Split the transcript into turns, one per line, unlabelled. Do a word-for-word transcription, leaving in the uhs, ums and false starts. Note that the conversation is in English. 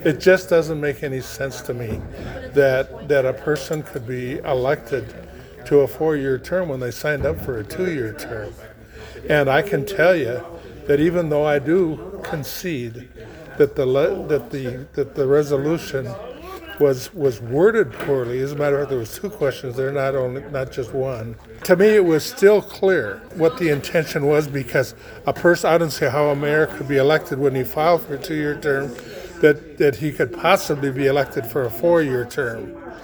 It just doesn't make any sense to me that that a person could be elected to a four-year term when they signed up for a two-year term. And I can tell you that even though I do concede that the le- that the that the resolution was was worded poorly. As a matter of fact, there was two questions there, not only not just one. To me, it was still clear what the intention was because a person, I don't see how a mayor could be elected when he filed for a two-year term, that that he could possibly be elected for a four-year term.